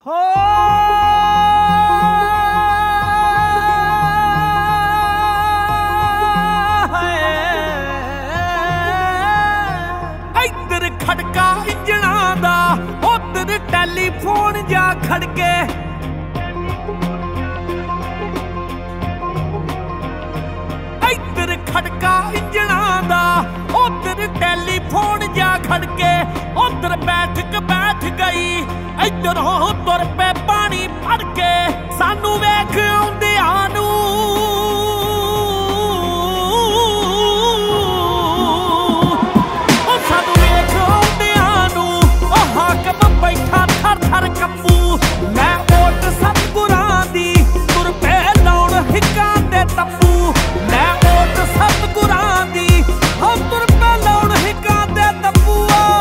ਹੋ ਇੱਧਰ ਖੜਕਾ ਇੰਜਣਾਂ ਦਾ, ਉੱਧਰ ਟੈਲੀਫੋਨ ਜਾ ਖੜਕੇ। ਇੱਧਰ ਖੜਕਾ ਇੰਜਣਾਂ ਦਾ, ਉੱਧਰ ਟੈਲੀਫੋਨ ਜਾ ਖੜਕੇ। ਉੱਧਰ ਬੈਠਕ ਬੈਠ ਗਈ, ਇੱਧਰੋਂ ਤੁਰ ਪਏ ਪਾਣੀ ਭਰ ਕੇ। ਸਾਨੂੰ ਵੇਖ ਆਉਂਦਿਆਂ ਨੂੰ ਸਾਨੂੰ ਵੇਖ ਆਉਂਦਿਆਂ ਨੂੰ ਉਹ ਹਾਕਮ ਬੈਠਾ ਥਰ ਥਰ ਕੰਬੂ। ਮੈਂ ਓਟ ਸਤਿਗੁਰਾਂ ਦੀ ਤੁਰ ਪਏ ਲਾਉਣ ਹਿੱਕਾਂ ਦੇ ਤੰਬੂ। ਮੈਂ ਓਟ ਸਤਿਗੁਰਾਂ ਦੀ ਹੋ ਤੁਰ ਪਏ ਲਾਉਣ ਹਿੱਕਾਂ ਦੇ ਤੰਬੂ।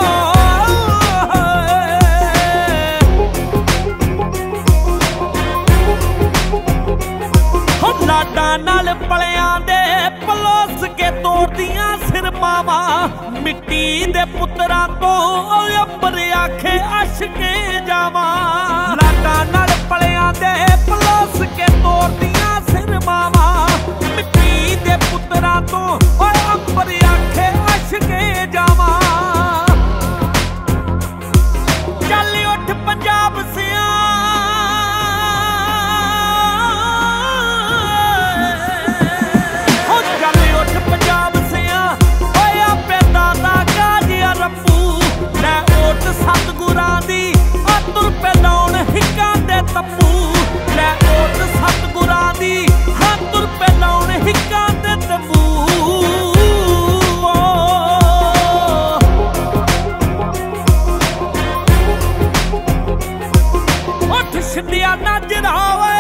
ਲਾਡਾਂ ਨਾਲ ਪਲਿਆਂ ਦੇ ਪਲੋਸ ਕੇ ਤੋੜਦੀਆਂ ਸਿਰ ਮਾਵਾਂ। ਮਿੱਟੀ ਦੇ ਪੁੱਤਰਾਂ ਤੋਂ ਅੰਬਰ ਆਖੇ ਅਸ਼ਕੇ ਜਾਵਾਂ। ਲਾਡਾਂ ਨਾਲ ਪਲਿਆਂ ਦੇ ਪਲੋਸ ਕੇ ਤੋੜਦੀਆਂ ਸਿਰ ਮਾਵਾਂ। ਮਿੱਟੀ ਦੇ ਪੁੱਤਰਾਂ ਤੋਂ ਅੰਬਰ ਆਖੇ ਅਸ਼ਕੇ ਜਾਵਾਂ। ਚੱਲ ਉੱਠ ਪੰਜਾਬ ਸਿਆਂ, ਸਤਿਗੁਰਾਂ ਦੀ ਤੁਰ ਪਏ ਲਾਉਣ ਹਿੱਕਾਂ ਦੇ ਤੰਬੂ। ਲੈ ਓਟ ਸਤਿਗੁਰਾਂ ਦੀ ਤੁਰ ਪਏ ਲਾਉਣ ਹਿੱਕਾਂ ਦੇ ਤੰਬੂ। ਉੱਠ ਛਿੰਦਿਆ ਨਾਜਰਾ ਓਏ